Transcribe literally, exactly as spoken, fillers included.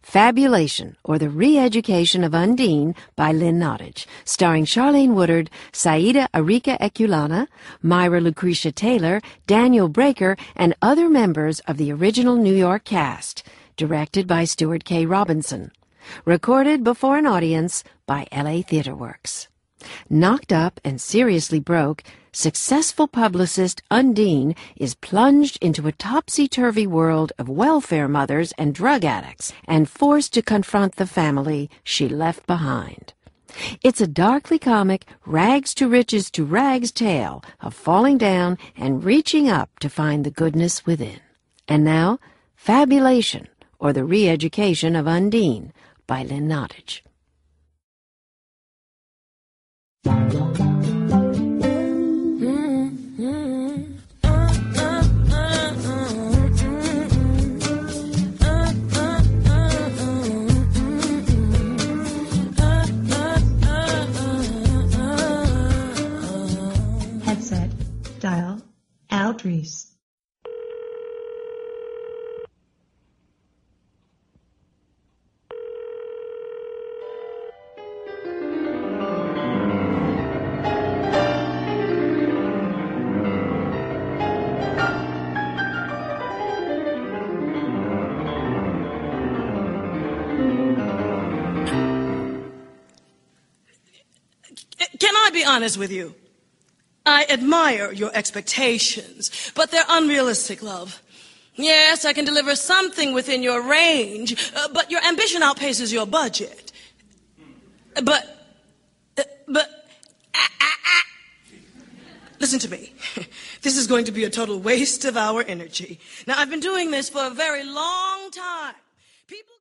Fabulation, or The Re-Education of Undine by Lynn Nottage, starring Charlene Woodard, Saida Arika Ekulana, Myra Lucretia Taylor, Daniel Breaker, and other members of the original New York cast. Directed by Stuart K. Robinson. Recorded before an audience by L A Theatre Works. Knocked up and seriously broke, successful publicist Undine is plunged into a topsy-turvy world of welfare mothers and drug addicts and forced to confront the family she left behind. It's a darkly comic, rags-to-riches-to-rags tale of falling down and reaching up to find the goodness within. And now, Fabulation, or The Re-Education of Undine, by Lynn Nottage. Headset. Dial. Al Dries. Can I be honest with you? I admire your expectations, but they're unrealistic, love. Yes, I can deliver something within your range, uh, but your ambition outpaces your budget. But, uh, but, ah, ah, ah. Listen to me. This is going to be a total waste of our energy. Now, I've been doing this for a very long time. People